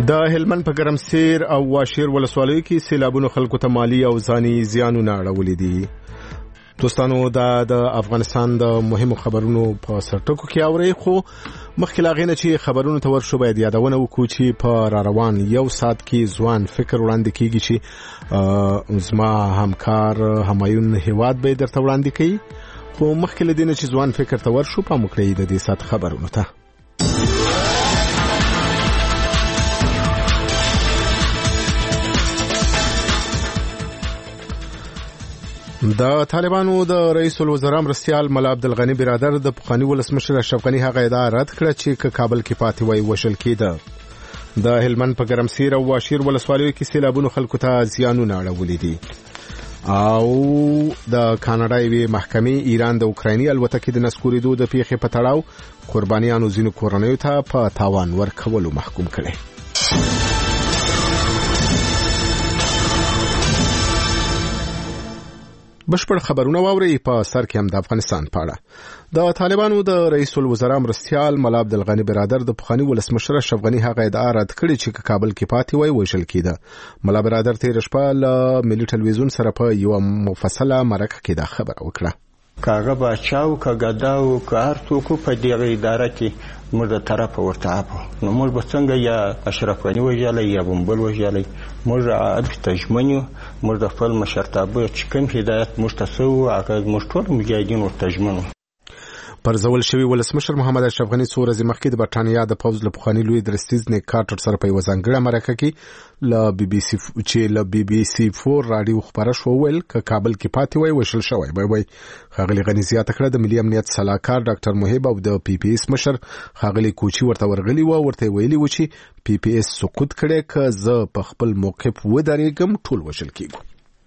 د هلمند په ګرمسیر او واشیر ولسوالیو کې سیلابونو خلکو ته مالی او ځاني زیانونه اړولي دي. دوستانو د افغانستان د مهمو خبرونو په سرټکو کې اوري، خو مخکې لا غینه چې خبرونو ته ورشو باید یادونه وکړو چې په را روان یو ساعت کې ځوان فکر وړاندې کیږي چې زما همکار همایون هیواد به درته وړاندې کوي. خو مخکې له دې نه چې ځوان فکر ته ورشو په مکړې د دې ساعت خبرونو ته د طالبانو د رئیس الوزرا مرستیال ملا عبدالغنی برادر د پخوانی ولسمشر اشرف غنی هغه ادعا رد کړه چې کابل کې پاتې وای وشل کېده. د هلمند په ګرمسیر او واشیر ولسوالیو کې سیلابونو خلکو ته زیانونه اړولي دي او د کاناډا یوې محکمې ایران د اوکرایني الوتکې د نسکورېدو د پیښې په تړاو قربانیانو ځینو کورنیو ته په تاوان ورکولو محکوم کړي. بشپړ خبرونه واوري په سر کې هم د افغانستان په اړه. د طالبانو د رئیس الوزرا مرستیال ملا عبدالغنی برادر د پخوانی ولسمشر اشرف غنی هغه ادعا رد کړې چې کابل کې پاتې وای وشل کېده. ملا برادر تیر شپه له ملي ټلویزیون سره په یو مفصله مرکه کې دا خبره وکړه. کاغه بچاو کاګداو کار څوک په دغه اداره کې موږ د طرف ورته نو موږ به څنګه یا اشرف غنی وژلې یا بمبل وژلې موږ عادت تجمنو موږ د خپل مشرتابه چې کوم هدایت موږ تاسو هغه موږ ټول مجاهدین ورته تجمنو. پر زول شوی ولسمشر محمد اشرف غنی څو ورځې مخکې د برټانیا د پوز له پخوانی لوی درستیز نیک کارټر سره په وزنګړه مرکه کې له بي بي سي 4 رادیو خبره شو ویل ک کابل کې پاتې وای وشل شوی وای. خاغلی غنی زیاته کړه د ملي امنیت صلاحکار ډاکټر محب او د پی پی اس مشر خاغلی کوچی ورته ورغلی و ورته ویلي و چې پی پی اس سقوط کړي ک زه په خپل موقف ودرېږم ټول وشل کیږي.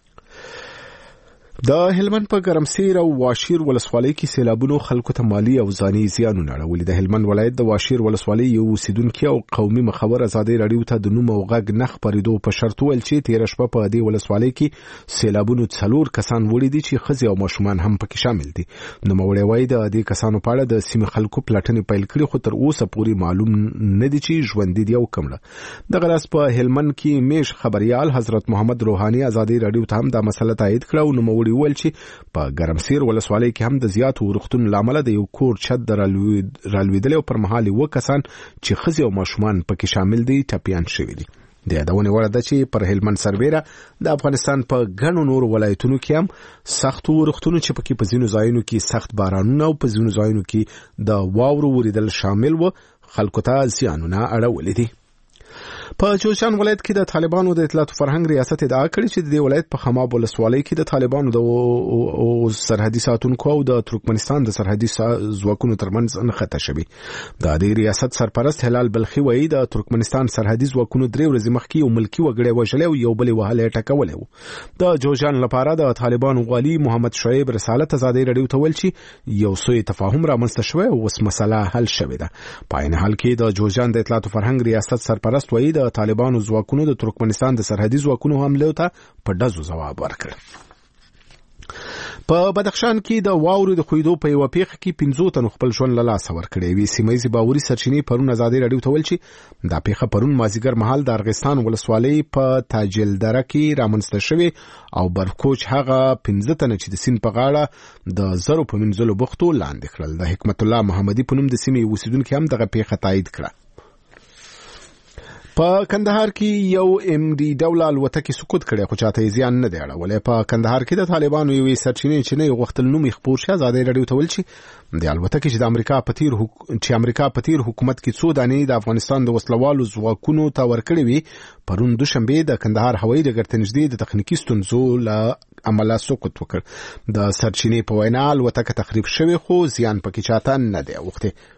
د هلمند په ګرمسیر او واشیر ولسوالۍ کې سیلابونو خلکو ته مالی او ځاني زیانونه اړولي. د هلمند ولایت د واشیر ولسوالۍ یو اوسیدونکي او قومي مخبر ازادي رادیو ته د نوم او غږ نه خبرېدو په شرط ویل چې تیر شپه په دې ولسوالۍ کې سیلابونو 4 کسان وړي دي چې ښځې او ماشومان هم پکې شامل دي. نوموړی وایي د دې کسانو په اړه د سیمې خلکو پلټنې پیل کړي، خو تر اوسه پورې معلوم نه دي چې ژوندي دي او کمړه. دغه راز په هلمند کې میش خبريال حضرت محمد روحاني ازادي رادیو ته هم دا مسله تایید کړه او نوموړی ویل چې په ګرمسیر ولسوالۍ کې هم د زیاتو ورښتونو لامل د یو کور چت رالوېدل او پر مهال و کسان چې ښځې او ماشومان پکې شامل دي ټپیان شوي دي. د یادونې وړ ده چې پر هلمند سربیره د افغانستان په ګڼو نورو ولایتونو کې هم سختو ورښتونو چې پکې په ځینو ځایونو کې سخت بارانونه او په ځینو ځایونو کې د واورو وریدل شامل و خلکو ته زیانونه اړولي دي. په جوزجان ولایت کې د طالبانو د اطلاعات فرهنګ ریاست ادعا کړې چې د ولایت په خماب ولسوالۍ کې د طالبانو د سرحدي ساتونکو او د ترکمنستان د سرحدي ځواکونو ترمنځ نښته شوې. د دې ریاست سرپرست هلال بلخي وایي د ترکمنستان سرحدي ځواکونو 3 ورځې مخکې یو ملکی وګړی وژلی او یو بل وهلی ټکولی و. د جوزجان لپاره د طالبانو والي محمد شعیب رسالت ازادي رادیو ته ویل چې یو سوء تفاهم رامنځته شوی او اوس مسله حل شوې ده. په عین حال کې د جوزجان د اطلاعات فرهنګ ریاست سرپرست وایي د طالبانو ځواکونو د ترکمنستان د سرحدي ځواکونو حملو ته په ډزو ځواب ورکړ. په بدخشان کې د واورو د خویدو په یو پیښه کې 15 تنو خپل ژوند له لاسه ورکړي. وی سیمایي باوري سرچینې پرون ازادي رادیو ته ویل چې دا پیښه پرون مازیګر مهال د ارغستان ولسوالۍ په تاجل دره کې رامنځته شوې او برکوچ هغه 15 تنه چې د سین په غاړه د زرو په منځلو بوختو لاندې کړل. د حکمت الله محمدي په نوم د سیمې اوسیدونکو هم دغه پیښه تایید کړه. په کندهار کې یو ام ډي ډول الوتکې سقوط کړي خو چاته زیان نه دی اړولی. په کندهار کې د طالبانو یوې سرچینې چې نه غوښتل نوم یې خپور شي ازادي رادیو ته ویل چې د الوتکې چې امریکا په تیر حکومت کې څو دانې د افغانستان د وسلوالو ځواکونو ته ورکړې وي پرون دوشنبه د کندهار هوایي ډګر ته نږدې د تخنیکي ستونزو له امله سقوط وکړ. د سرچینې په وینا الوتکه تخریب شوې خو زیان پکې چاته نه دی اوښتی.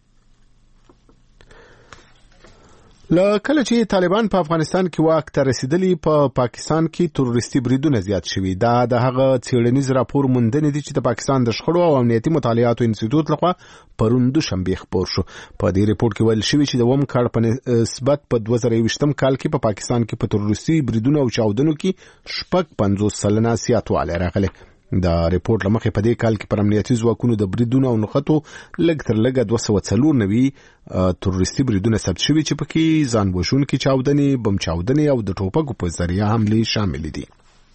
کله چې طالبان په افغانستان کې واک ته رسیدلی په پاکستان کې تروریستي بریدونه زیات شوي. دا د هغه څېړنیز راپور موندنې دي چې د پاکستان د شخړو او امنیتي مطالعاتو انسټیټیوټ لخوا پرون دوشنبه خپور شو. په دې ریپورت کې ویل شوی چې د وم کال په نسبت په 2020 کال کې په پاکستان کې په تروریستي بریدونو او چاودنو کې 50% زیاتوالی راغلی. د ریپورت لمخې په دې کال کې پر امنیتي ځواکونو د بریدونو او نښتو لږ تر لږه 294 تروریستي بریدونه ثبت شوي چې پکې ځان وژونکي چاودنې، بم چاودنې او د ټوپکو په ذریعه حملې شامل دي.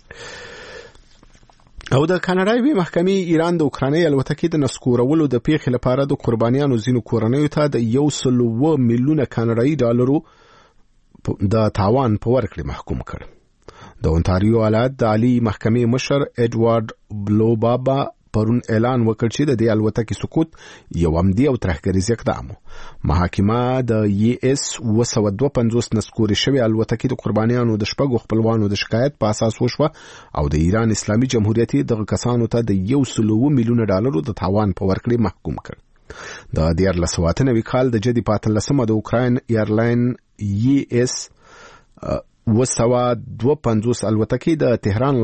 او د کاناډا یوې محکمې ایران د اوکراني الوتکې د نسکورولو د پیښې لپاره د قربانیانو ځینو کورنیو ته د 100 میلیونه کاناډایي ډالرو د تاوان په ورکړې محکوم کړ. د اونتاریو ایالت د عالی محکمې مشر ایډوارډ بلوبابا پرون اعلان وکړ چې د دې الوتکې سقوط یو عمدي او ترهګریز اقدام و. محاکمه د US 252 نسکوري شوی الوتکې د قربانیانو د شپږو خپلوانو د شکایت په اساس وشوه او د ایران اسلامي جمهوریت دغه کسانو ته د 100 میلیونه ډالرو د تاوان په ورکړې محکوم کړ. د 2019 کال د جدي 15 د اوکراین ایرلاین US 252 الوتکې د تهران